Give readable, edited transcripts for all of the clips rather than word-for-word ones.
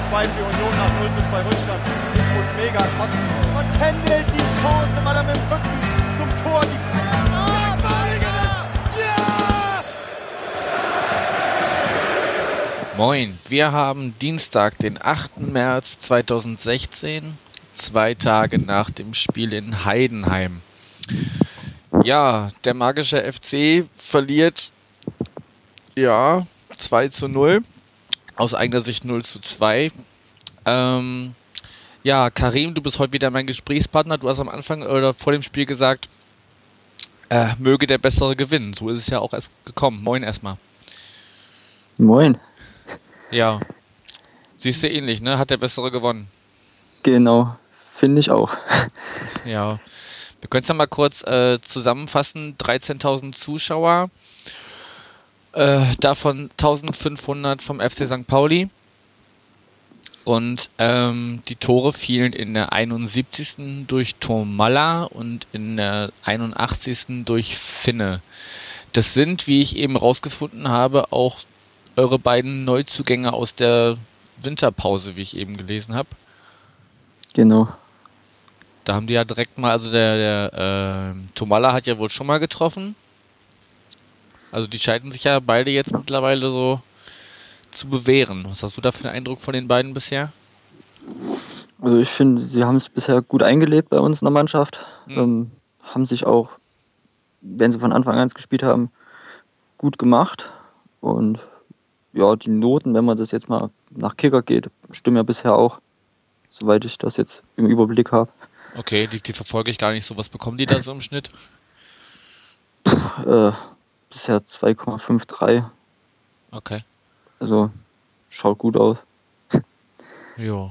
2 für Union nach 0:2 Rückstand. Ich muss mega kotzen. Und Kendall die Chance, weil er mit dem Rücken zum Tor die Moin, wir haben Dienstag, den 8. März 2016, 2 Tage nach dem Spiel in Heidenheim. Ja, der magische FC verliert 2:0, aus eigener Sicht 0:2. Karim, du bist heute wieder mein Gesprächspartner. Du hast am Anfang oder vor dem Spiel gesagt, möge der Bessere gewinnen. So ist es ja auch erst gekommen. Moin erstmal. Moin. Ja, siehst du ähnlich, ne? Hat der Bessere gewonnen. Genau, finde ich auch. Ja, wir können es ja mal kurz zusammenfassen. 13.000 Zuschauer, davon 1.500 vom FC St. Pauli. Und die Tore fielen in der 71. durch Tomalla und in der 81. durch Finne. Das sind, wie ich eben rausgefunden habe, auch eure beiden Neuzugänge aus der Winterpause, wie ich eben gelesen habe. Genau. Da haben die ja direkt mal, also der Tomalla hat ja wohl schon mal getroffen. Also die scheinen sich ja beide jetzt mittlerweile so zu bewähren. Was hast du da für einen Eindruck von den beiden bisher? Also ich finde, sie haben es bisher gut eingelebt bei uns in der Mannschaft. Haben sich auch, wenn sie von Anfang an gespielt haben, gut gemacht. Und ja, die Noten, wenn man das jetzt mal nach Kicker geht, stimmen ja bisher auch, soweit ich das jetzt im Überblick habe. Okay, die verfolge ich gar nicht so. Was bekommen die da so im Schnitt? Bisher 2,53. Okay. Also schaut gut aus. Jo.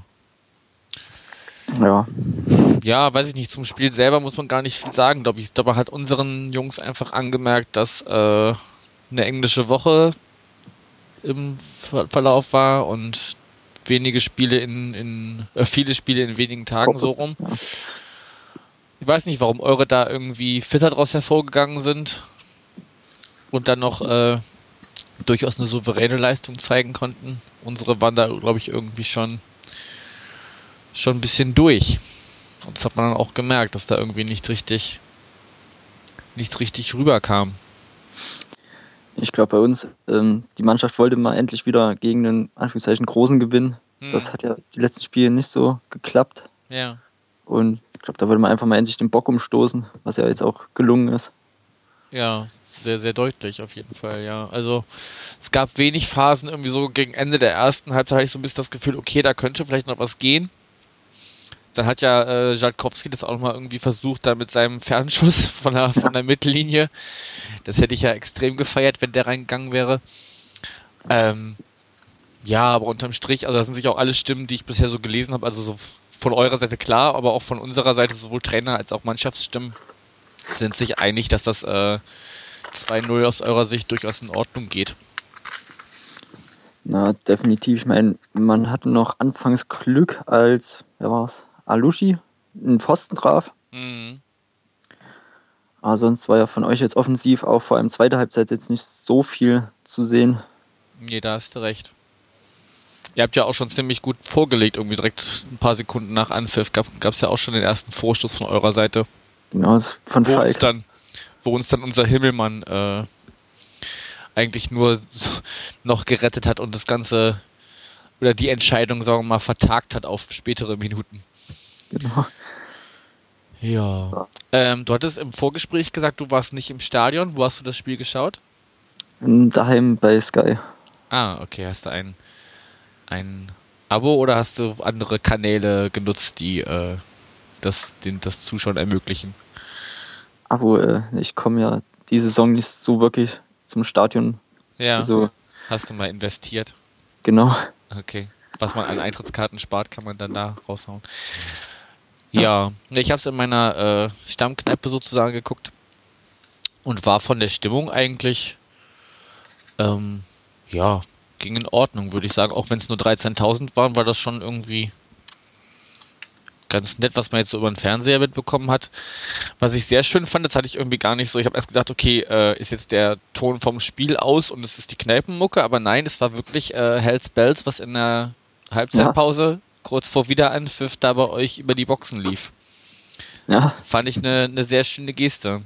Ja. Ja, weiß ich nicht. Zum Spiel selber muss man gar nicht viel sagen, glaube ich. Dabei hat unseren Jungs einfach angemerkt, dass eine englische Woche im Verlauf war und viele Spiele in wenigen Tagen so rum. Ich weiß nicht, warum eure da irgendwie fitter draus hervorgegangen sind und dann noch durchaus eine souveräne Leistung zeigen konnten. Unsere waren da, glaube ich, irgendwie schon ein bisschen durch. Und das hat man dann auch gemerkt, dass da irgendwie nicht richtig rüberkam. Ich glaube, bei uns, die Mannschaft wollte mal endlich wieder gegen einen Anführungszeichen großen gewinnen. Das hat ja die letzten Spiele nicht so geklappt. Ja. Und ich glaube, da wollte man einfach mal endlich den Bock umstoßen, was ja jetzt auch gelungen ist. Ja, sehr, sehr deutlich auf jeden Fall, ja. Also es gab wenig Phasen, irgendwie so gegen Ende der ersten Halbzeit hatte ich so ein bisschen das Gefühl, okay, da könnte vielleicht noch was gehen. Dann hat ja Żalkowski das auch mal irgendwie versucht, da mit seinem Fernschuss von der Mittellinie. Das hätte ich ja extrem gefeiert, wenn der reingegangen wäre. Ja, aber unterm Strich, also da sind sich auch alle Stimmen, die ich bisher so gelesen habe, also so von eurer Seite klar, aber auch von unserer Seite, sowohl Trainer als auch Mannschaftsstimmen, sind sich einig, dass das 2:0 aus eurer Sicht durchaus in Ordnung geht. Na, definitiv. Ich meine, man hatte noch anfangs Glück, als, wer war's? Alushi einen Pfosten traf. Mhm. Aber sonst war ja von euch jetzt offensiv auch vor allem zweite Halbzeit jetzt nicht so viel zu sehen. Nee, da hast du recht. Ihr habt ja auch schon ziemlich gut vorgelegt, irgendwie direkt ein paar Sekunden nach Anpfiff. Gab es ja auch schon den ersten Vorstoß von eurer Seite. Genau, das ist von Falk. Wo uns dann unser Himmelmann eigentlich nur noch gerettet hat und das Ganze oder die Entscheidung, sagen wir mal, vertagt hat auf spätere Minuten. Genau. Ja. Du hattest im Vorgespräch gesagt, du warst nicht im Stadion. Wo hast du das Spiel geschaut? Daheim bei Sky. Ah, okay. Hast du ein Abo oder hast du andere Kanäle genutzt, die das Zuschauen ermöglichen? Abo, ich komme ja die Saison nicht so wirklich zum Stadion. Ja. Also, hast du mal investiert? Genau. Okay. Was man an Eintrittskarten spart, kann man dann da raushauen. Ja, ich habe es in meiner Stammkneipe sozusagen geguckt und war von der Stimmung eigentlich, ging in Ordnung, würde ich sagen. Auch wenn es nur 13.000 waren, war das schon irgendwie ganz nett, was man jetzt so über den Fernseher mitbekommen hat. Was ich sehr schön fand, das hatte ich irgendwie gar nicht so. Ich habe erst gedacht, okay, ist jetzt der Ton vom Spiel aus und es ist die Kneipenmucke, aber nein, es war wirklich Hells Bells, was in der Halbzeitpause, kurz vor Wiederanpfiff, da bei euch über die Boxen lief. Ja. Fand ich eine sehr schöne Geste.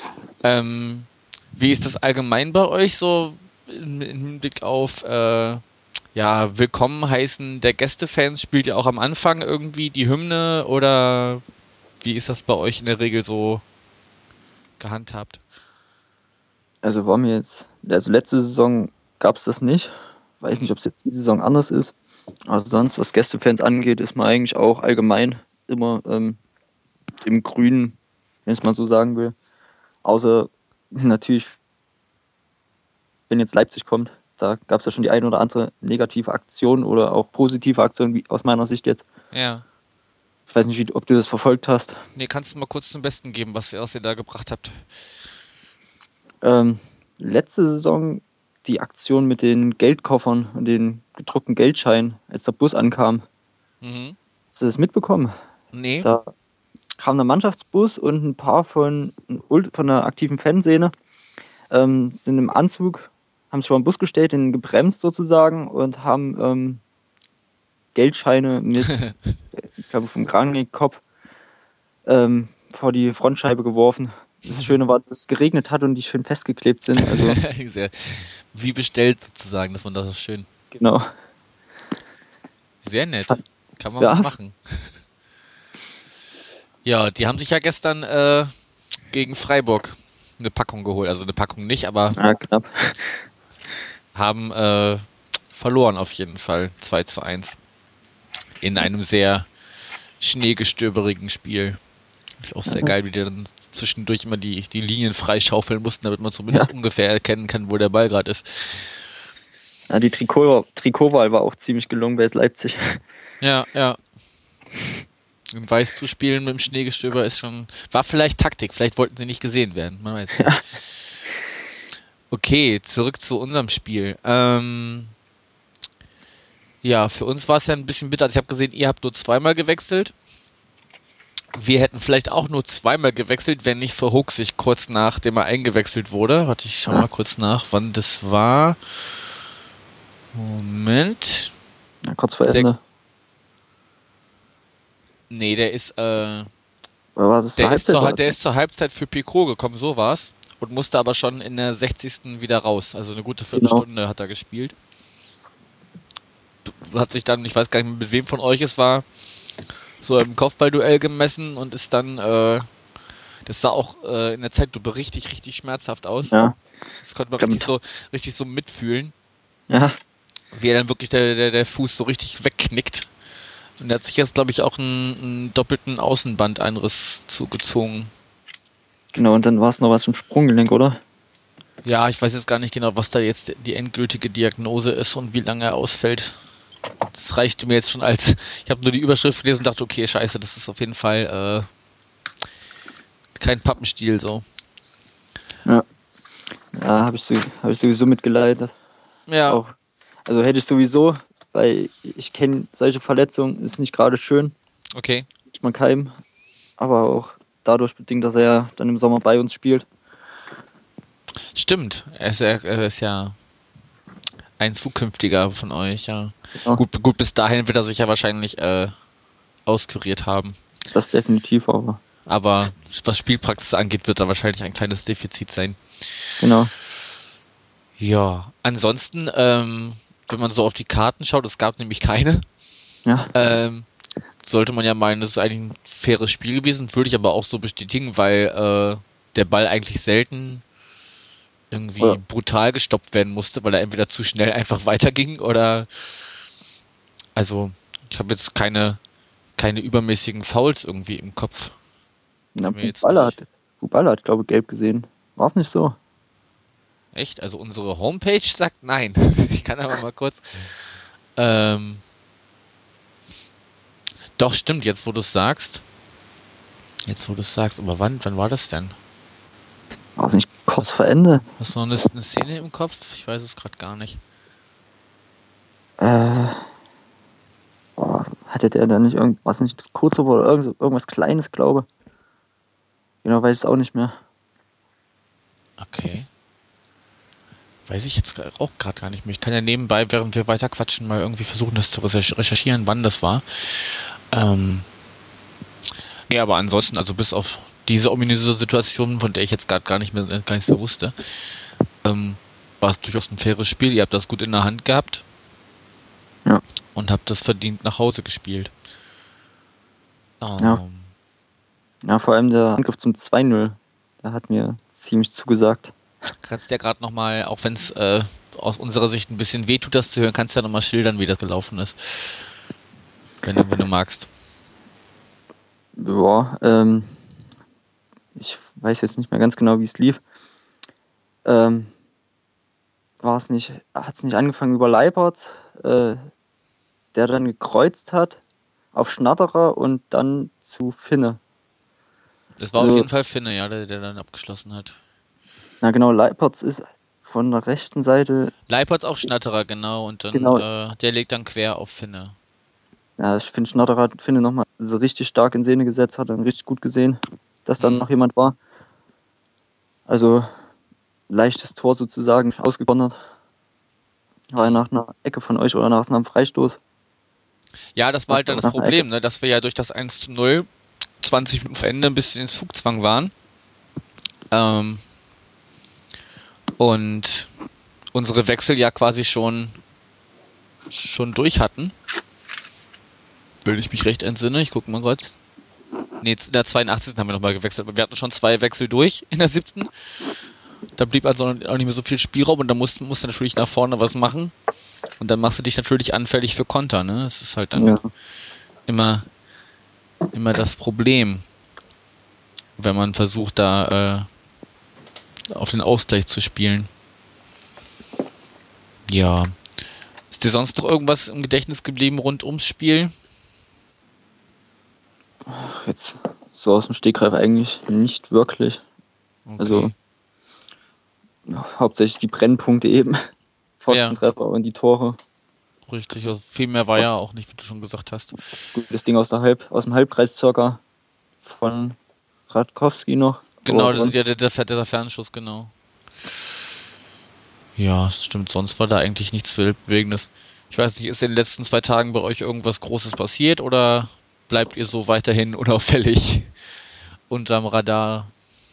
Wie ist das allgemein bei euch so im Hinblick auf Willkommen heißen der Gästefans? Spielt ihr auch am Anfang irgendwie die Hymne oder wie ist das bei euch in der Regel so gehandhabt? Also letzte Saison gab es das nicht. Weiß nicht, ob es jetzt diese Saison anders ist. Also sonst, was Gästefans angeht, ist man eigentlich auch allgemein immer im Grünen, wenn ich es mal so sagen will. Außer natürlich, wenn jetzt Leipzig kommt, da gab es ja schon die eine oder andere negative Aktion oder auch positive Aktion, wie aus meiner Sicht jetzt. Ja. Ich weiß nicht, ob du das verfolgt hast. Nee, kannst du mal kurz zum Besten geben, was ihr da gebracht habt? Letzte Saison die Aktion mit den Geldkoffern und den gedruckten Geldscheinen, als der Bus ankam. Mhm. Hast du das mitbekommen? Nee. Da kam der Mannschaftsbus und ein paar von der aktiven Fanszene sind im Anzug, haben sich vor den Bus gestellt, den gebremst sozusagen und haben Geldscheine mit, ich glaube vom Krankenkopf, vor die Frontscheibe geworfen. Das Schöne war, dass es geregnet hat und die schön festgeklebt sind. Also wie bestellt sozusagen, das war das schön. Genau. Sehr nett. Kann man mal machen. Ja, die haben sich ja gestern gegen Freiburg eine Packung geholt. Also eine Packung nicht, aber knapp. Haben verloren auf jeden Fall. 2:1. In einem sehr schneegestöberigen Spiel. Auch sehr geil, wie die dann zwischendurch immer die Linien freischaufeln mussten, damit man zumindest ungefähr erkennen kann, wo der Ball gerade ist. Ja, die Trikotwahl war auch ziemlich gelungen bei Leipzig. Ja. In Weiß zu spielen mit dem Schneegestöber war vielleicht Taktik, vielleicht wollten sie nicht gesehen werden, man weiß nicht. Okay, zurück zu unserem Spiel. Für uns war es ja ein bisschen bitter. Also ich habe gesehen, ihr habt nur zweimal gewechselt. Wir hätten vielleicht auch nur zweimal gewechselt, wenn nicht Verhoek sich kurz nachdem er eingewechselt wurde. Warte, ich schau mal kurz nach, wann das war. Moment. Ja, kurz vor Ende. Der ist war das zur Halbzeit? Der ist zur Halbzeit für Pico gekommen, so war's. Und musste aber schon in der 60. wieder raus. Also eine gute Viertelstunde hat er gespielt. Hat sich dann, ich weiß gar nicht mehr, mit wem von euch es war, so im Kopfballduell gemessen und ist dann, das sah auch in der Zeitlupe richtig, richtig schmerzhaft aus. Ja. Das konnte man richtig so mitfühlen. Ja. Wie er dann wirklich der Fuß so richtig wegknickt. Und er hat sich jetzt, glaube ich, auch einen doppelten Außenbandeinriss zugezogen. Genau, und dann war es noch was im Sprunggelenk, oder? Ja, ich weiß jetzt gar nicht genau, was da jetzt die endgültige Diagnose ist und wie lange er ausfällt. Das reichte mir jetzt schon ich habe nur die Überschrift gelesen und dachte, okay, scheiße, das ist auf jeden Fall kein Pappenstiel so. Ja, habe ich sowieso mitgeleitet. Ja. Auch. Also hätte ich sowieso, weil ich kenne solche Verletzungen, ist nicht gerade schön. Okay. Ich mag keinem, aber auch dadurch bedingt, dass er ja dann im Sommer bei uns spielt. Stimmt, er ist ja ein zukünftiger von euch, ja. Ja. Gut, bis dahin wird er sich ja wahrscheinlich auskuriert haben. Das definitiv, aber. Aber was Spielpraxis angeht, wird da wahrscheinlich ein kleines Defizit sein. Genau. Ja, ansonsten, wenn man so auf die Karten schaut, es gab nämlich keine. Ja. Sollte man ja meinen, das ist eigentlich ein faires Spiel gewesen, würde ich aber auch so bestätigen, weil der Ball eigentlich selten irgendwie brutal gestoppt werden musste, weil er entweder zu schnell einfach weiterging oder also ich habe jetzt keine übermäßigen Fouls irgendwie im Kopf. Na, Bubala hat, glaube ich, gelb gesehen. War es nicht so? Echt? Also unsere Homepage sagt nein. Ich kann aber mal kurz doch, stimmt, jetzt wo du es sagst. Aber wann war das denn? War es nicht kurz vor Ende? Hast du noch eine Szene im Kopf? Ich weiß es gerade gar nicht. Hatte der da nicht irgendwas nicht kurz oder irgendwas Kleines, glaube ich. Genau, weiß ich es auch nicht mehr. Okay. Weiß ich jetzt auch gerade gar nicht mehr. Ich kann ja nebenbei, während wir weiter quatschen, mal irgendwie versuchen, das zu recherchieren, wann das war. Ja, aber ansonsten, also bis auf diese ominöse Situation, von der ich jetzt gerade gar nichts mehr wusste, war es durchaus ein faires Spiel. Ihr habt das gut in der Hand gehabt. Ja. Und habt das verdient nach Hause gespielt. Ja. Ja, vor allem der Angriff zum 2-0, der hat mir ziemlich zugesagt. Kannst ja gerade nochmal, auch wenn es aus unserer Sicht ein bisschen weh tut, das zu hören, kannst du ja nochmal schildern, wie das gelaufen ist. Wenn du magst. Ja, ich weiß jetzt nicht mehr ganz genau, wie es lief. Hat es nicht angefangen über Leipert, der dann gekreuzt hat auf Schnatterer und dann zu Finne. Das war auf jeden Fall Finne, ja, der dann abgeschlossen hat. Na genau, Leipertz ist von der rechten Seite. Leipertz auf Schnatterer, genau, und dann Genau. der legt dann quer auf Finne. Ja, ich finde, Schnatterer hat Finne nochmal so richtig stark in Szene gesetzt, hat dann richtig gut gesehen, dass dann noch jemand war. Also leichtes Tor sozusagen ausgekontert. War ja nach einer Ecke von euch oder nach einem Freistoß. Ja, das war halt dann das Problem, ne, dass wir ja durch das 1:0 20 Minuten vor Ende ein bisschen in Zugzwang waren. Und unsere Wechsel ja quasi schon durch hatten. Wenn ich mich recht entsinne, ich gucke mal kurz. Ne, in der 82. haben wir nochmal gewechselt, aber wir hatten schon 2 Wechsel durch in der 7. Da blieb also auch nicht mehr so viel Spielraum und da musst du natürlich nach vorne was machen. Und dann machst du dich natürlich anfällig für Konter, ne? Das ist halt dann immer das Problem, wenn man versucht, da auf den Ausgleich zu spielen. Ja. Ist dir sonst noch irgendwas im Gedächtnis geblieben rund ums Spiel? Jetzt so aus dem Stegreif eigentlich nicht wirklich. Okay. Also hauptsächlich die Brennpunkte eben. Pfostentreffer und die Tore. Richtig, also viel mehr war ja auch nicht, wie du schon gesagt hast. Gutes Ding aus dem Halbkreis circa von Radkowski noch. Genau, das ist ja der Fernschuss, genau. Ja, stimmt, sonst war da eigentlich nichts Weltbewegendes. Ich weiß nicht, ist in den letzten 2 Tagen bei euch irgendwas Großes passiert oder bleibt ihr so weiterhin unauffällig unterm Radar?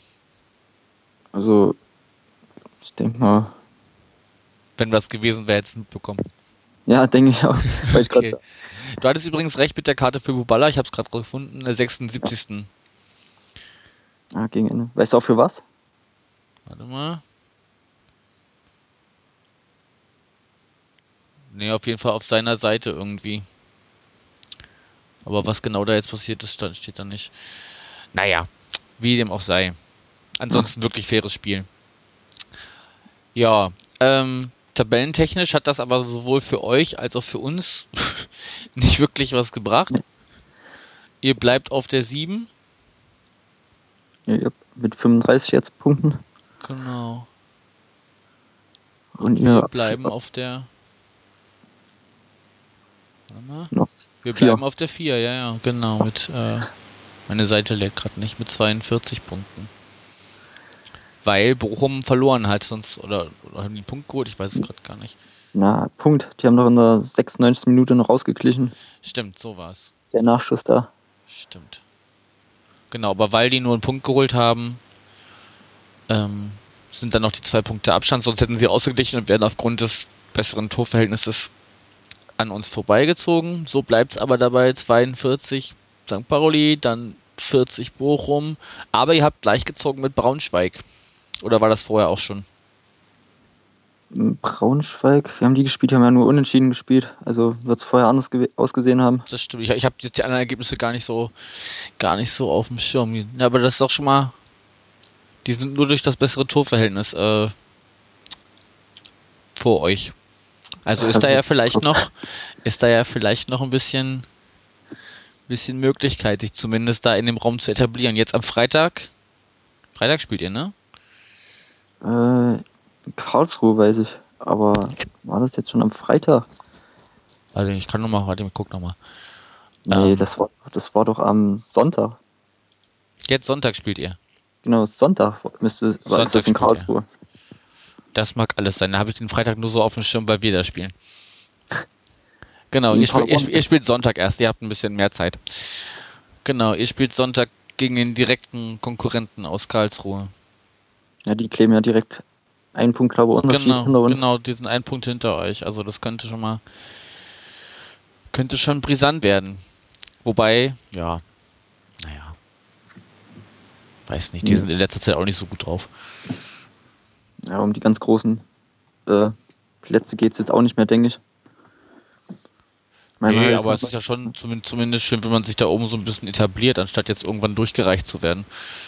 Also, ich denke mal. Wenn was gewesen wäre, hättest du mitbekommen. Ja, denke ich auch. Okay. Du hattest übrigens recht mit der Karte für Buballa, ich habe es gerade gefunden, in der 76. Ah, gegen Ende. Weißt du auch für was? Warte mal. Ne, auf jeden Fall auf seiner Seite irgendwie. Aber was genau da jetzt passiert ist, steht da nicht. Naja, wie dem auch sei. Ansonsten wirklich faires Spiel. Ja, tabellentechnisch hat das aber sowohl für euch als auch für uns nicht wirklich was gebracht. Ihr bleibt auf der 7. Ja, mit 35 jetzt Punkten. Genau. Und wir bleiben auf der... Wir bleiben auf der 4, ja, genau. Meine Seite lädt gerade nicht, mit 42 Punkten. Weil Bochum verloren hat, sonst, oder haben die einen Punkt geholt? Ich weiß es gerade gar nicht. Na, Punkt. Die haben doch in der 96. Minute noch rausgeglichen. Stimmt, so war's. Der Nachschuss da. Stimmt. Genau, aber weil die nur einen Punkt geholt haben, sind dann noch die 2 Punkte Abstand, sonst hätten sie ausgeglichen und wären aufgrund des besseren Torverhältnisses an uns vorbeigezogen. So bleibt es aber dabei, 42 St. Pauli, dann 40 Bochum, aber ihr habt gleich gezogen mit Braunschweig. Oder war das vorher auch schon? Braunschweig, wir haben die gespielt, die haben ja nur unentschieden gespielt, also wird es vorher anders ausgesehen haben. Das stimmt, ich habe jetzt die anderen Ergebnisse gar nicht so auf dem Schirm. Ja, aber das ist doch schon mal, die sind nur durch das bessere Torverhältnis vor euch. Also ist da ja vielleicht noch ein bisschen Möglichkeit, sich zumindest da in dem Raum zu etablieren. Jetzt am Freitag spielt ihr, ne? Karlsruhe weiß ich, aber war das jetzt schon am Freitag? Also ich kann nochmal, warte, ich guck nochmal. Nee, das war doch am Sonntag. Jetzt Sonntag spielt ihr? Genau, Sonntag ist das in Karlsruhe. Das mag alles sein. Da habe ich den Freitag nur so auf dem Schirm, weil wir da spielen. Genau, Gegen ihr Paderborn. spielt Sonntag erst, ihr habt ein bisschen mehr Zeit. Genau, ihr spielt Sonntag gegen den direkten Konkurrenten aus Karlsruhe. Ja, die kleben ja direkt einen Punkt, glaube ich, Unterschied hinter uns. Genau, die sind einen Punkt hinter euch. Also das könnte schon brisant werden. Wobei, ja, naja, weiß nicht, die sind in letzter Zeit auch nicht so gut drauf. Ja, um die ganz großen Plätze geht es jetzt auch nicht mehr, denke ich. Nee, aber es ist ja schon zumindest schön, wenn man sich da oben so ein bisschen etabliert, anstatt jetzt irgendwann durchgereicht zu werden.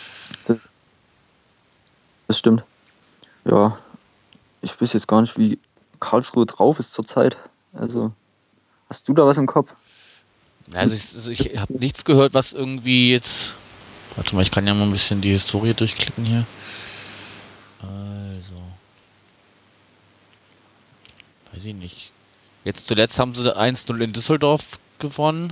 Das stimmt. Ja, ich weiß jetzt gar nicht, wie Karlsruhe drauf ist zurzeit. Also, hast du da was im Kopf? Also ich habe nichts gehört, was irgendwie jetzt... Warte mal, ich kann ja mal ein bisschen die Historie durchklicken hier. Also... Weiß ich nicht. Jetzt zuletzt haben sie 1-0 in Düsseldorf gewonnen.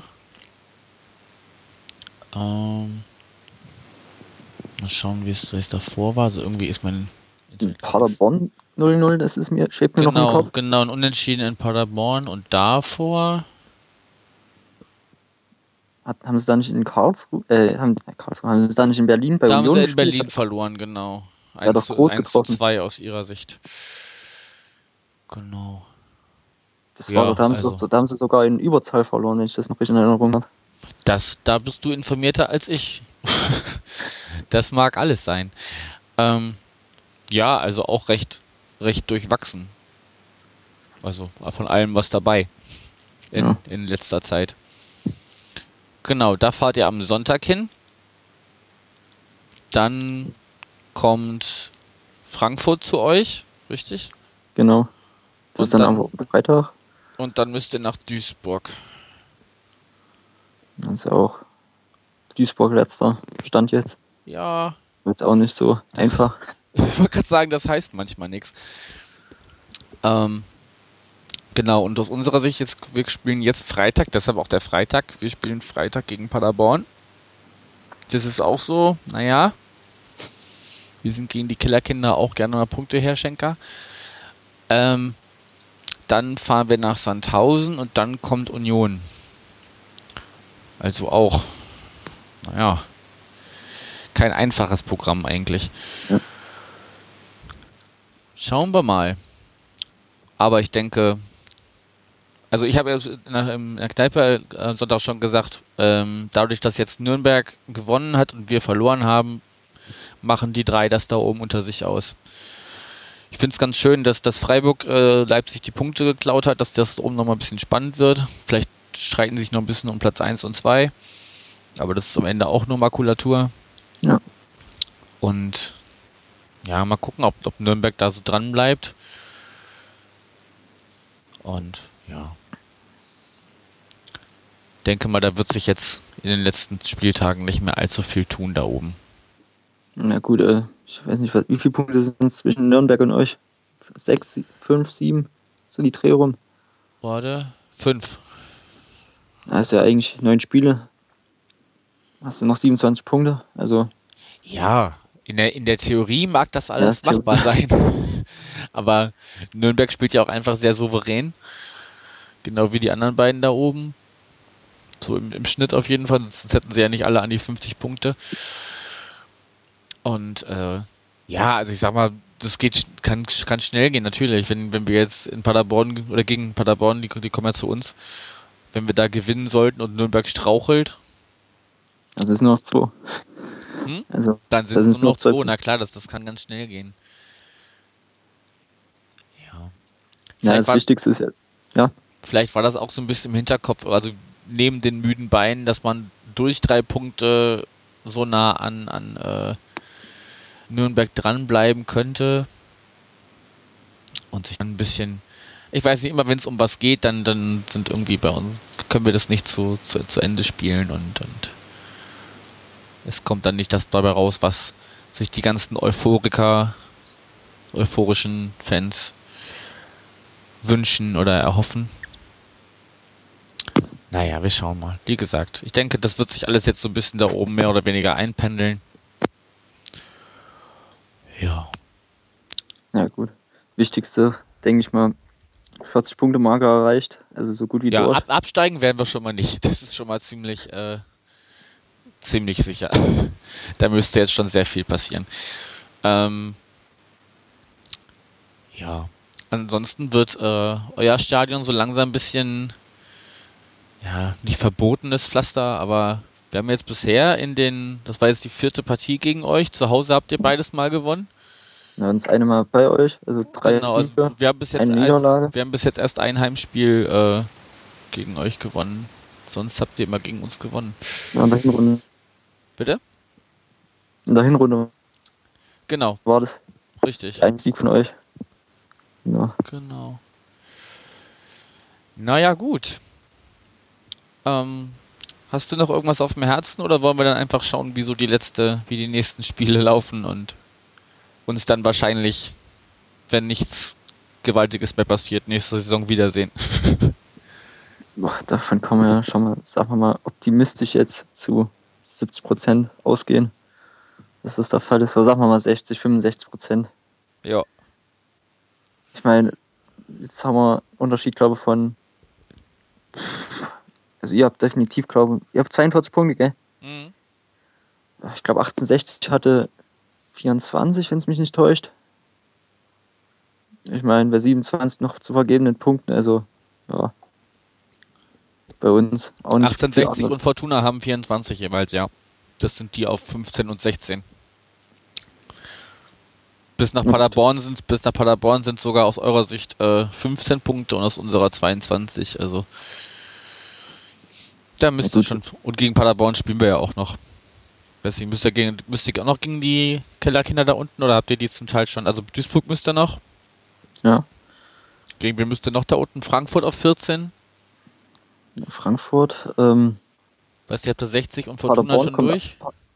Mal schauen, wie es davor war. Also irgendwie ist mein... Paderborn 0-0, das ist schwebt mir noch im Kopf. Genau, ein Unentschieden in Paderborn und davor... Haben sie da nicht in Karlsruhe, haben sie da nicht in Berlin bei da Union haben sie in gespielt? Berlin verloren, genau. Der hat doch groß 1:2 aus ihrer Sicht. Genau. Das war doch, da haben sie sogar in Überzahl verloren, wenn ich das noch richtig in Erinnerung habe. Da bist du informierter als ich. Das mag alles sein. Ja, also auch recht durchwachsen. Also von allem was dabei in letzter Zeit. Genau, da fahrt ihr am Sonntag hin. Dann kommt Frankfurt zu euch, richtig? Genau. Das ist dann am Freitag. Und dann müsst ihr nach Duisburg. Das ist ja auch Duisburg letzter Stand jetzt. Ja. Wird auch nicht so einfach. Ich wollte gerade sagen, das heißt manchmal nichts. Genau, und aus unserer Sicht wir spielen jetzt Freitag, deshalb auch der Freitag. Wir spielen Freitag gegen Paderborn. Das ist auch so, naja. Wir sind gegen die Killerkinder auch gerne mal Punkte her, Schenker. Dann fahren wir nach Sandhausen und dann kommt Union. Also auch, naja, kein einfaches Programm eigentlich. Ja. Schauen wir mal. Aber ich denke, also ich habe ja in der Kneipe Sonntag schon gesagt, dadurch, dass jetzt Nürnberg gewonnen hat und wir verloren haben, machen die drei das da oben unter sich aus. Ich finde es ganz schön, dass Freiburg Leipzig die Punkte geklaut hat, dass das oben nochmal ein bisschen spannend wird. Vielleicht streiten sie sich noch ein bisschen um Platz 1 und 2. Aber das ist am Ende auch nur Makulatur. Ja. Und ja, mal gucken, ob Nürnberg da so dran bleibt. Und ja. Denke mal, da wird sich jetzt in den letzten Spieltagen nicht mehr allzu viel tun da oben. Na gut, ich weiß nicht, wie viele Punkte sind es zwischen Nürnberg und euch? 6, 5, 7? So die Dreh rum? Warte, 5. Das ist ja eigentlich 9 Spiele. Hast du noch 27 Punkte? Also. Ja, in der Theorie mag das alles machbar sein. Aber Nürnberg spielt ja auch einfach sehr souverän. Genau wie die anderen beiden da oben. So im Schnitt auf jeden Fall. Sonst hätten sie ja nicht alle an die 50 Punkte. Und ja, also ich sag mal, das kann schnell gehen, natürlich. Wenn wir jetzt in Paderborn oder gegen Paderborn, die kommen ja zu uns, wenn wir da gewinnen sollten und Nürnberg strauchelt. Das ist nur noch 2. Also, dann sind es nur noch 2. Na klar, das kann ganz schnell gehen. Ja, das Wichtigste ist ja. Vielleicht war das auch so ein bisschen im Hinterkopf, also neben den müden Beinen, dass man durch 3 Punkte so nah an Nürnberg dranbleiben könnte und sich dann ein bisschen, ich weiß nicht, immer wenn es um was geht, dann sind irgendwie bei uns, können wir das nicht zu Ende spielen und es kommt dann nicht das dabei raus, was sich die ganzen euphorischen Fans wünschen oder erhoffen. Naja, wir schauen mal. Wie gesagt, ich denke, das wird sich alles jetzt so ein bisschen da oben mehr oder weniger einpendeln. Ja. Ja, gut. Wichtigste, denke ich mal, 40-Punkte-Marke erreicht. Also so gut wie Ja, durch. absteigen werden wir schon mal nicht. Das ist schon mal ziemlich sicher. Da müsste jetzt schon sehr viel passieren. Ja, ansonsten wird euer Stadion so langsam ein bisschen, ja, nicht verbotenes Pflaster, aber wir haben jetzt bisher das war jetzt die 4. Partie gegen euch. Zu Hause habt ihr beides mal gewonnen. Ja, und das eine Mal bei euch, also 3 Genau, also Siege, wir haben bis jetzt eine Niederlage. erst ein Heimspiel gegen euch gewonnen. Sonst habt ihr immer gegen uns gewonnen. Ja, in der Hinrunde, Bitte? in der Hinrunde Genau, war das richtig. ein Sieg von euch. Ja. Genau. Naja, gut. Hast du noch irgendwas auf dem Herzen oder wollen wir dann einfach schauen, wie die nächsten Spiele laufen und uns dann wahrscheinlich, wenn nichts Gewaltiges mehr passiert, nächste Saison wiedersehen? Boah, davon kann man ja schon mal, sagen wir mal, optimistisch jetzt zu 70% ausgehen. Dass das der Fall ist. Oder sagen wir mal 60-65%. Ja. Ich meine, jetzt haben wir einen Unterschied, glaube ich, von. Also, ihr habt definitiv, glaube ich, ihr habt 42 Punkte, gell? Mhm. Ich glaube, 1860 hatte 24, wenn es mich nicht täuscht. Ich meine, bei 27 noch zu vergebenen Punkten, also, ja. Bei uns auch nicht. 1860 und Fortuna haben 24 jeweils, ja. Das sind die auf 15 und 16. Bis nach Paderborn sind sogar aus eurer Sicht 15 Punkte und aus unserer 22. Also da müsste schon. Und gegen Paderborn spielen wir ja auch noch. Deswegen müsst ihr auch noch gegen die Kellerkinder da unten oder habt ihr die zum Teil schon? Also Duisburg müsst ihr noch. Ja. Gegen wen müsst ihr noch da unten? Frankfurt auf 14. Frankfurt. Weißt du, habt ihr 60 und Fortuna schon durch?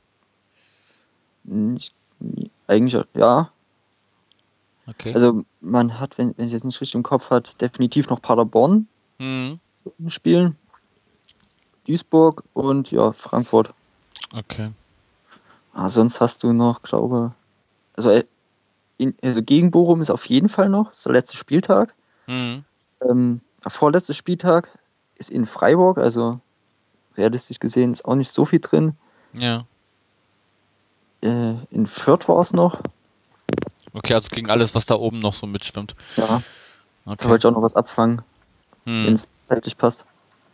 Eigentlich, ja. Okay. Also man hat, wenn ich jetzt nicht richtig im Kopf hat, definitiv noch Paderborn spielen. Duisburg und ja, Frankfurt. Okay. Sonst hast du noch, glaube also gegen Bochum ist auf jeden Fall noch, das ist der letzte Spieltag. Der vorletzte Spieltag ist in Freiburg, also realistisch gesehen ist auch nicht so viel drin. Ja. In Fürth war es noch. Okay, also gegen alles, was da oben noch so mitschwimmt. Ja. Okay. Da wollte ich auch noch was abfangen, wenn es zeitlich passt.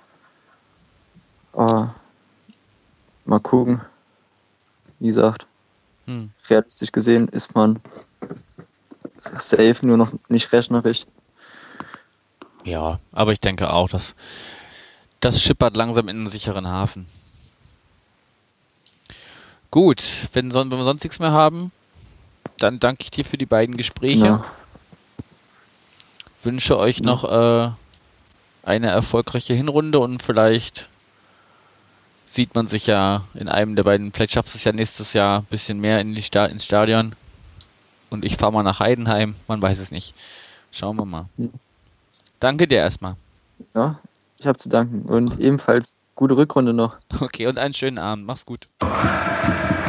Mal gucken. Wie gesagt, realistisch gesehen ist man safe, nur noch nicht rechnerisch. Ja, aber ich denke auch, dass das schippert langsam in einen sicheren Hafen. Gut, wenn wir sonst nichts mehr haben, dann danke ich dir für die beiden Gespräche. Ja. Wünsche euch noch eine erfolgreiche Hinrunde und vielleicht sieht man sich ja in einem der beiden, vielleicht schaffst du es ja nächstes Jahr ein bisschen mehr ins Stadion und ich fahre mal nach Heidenheim, man weiß es nicht. Schauen wir mal. Danke dir erstmal. Ja, ich habe zu danken und ebenfalls gute Rückrunde noch. Okay, und einen schönen Abend. Mach's gut.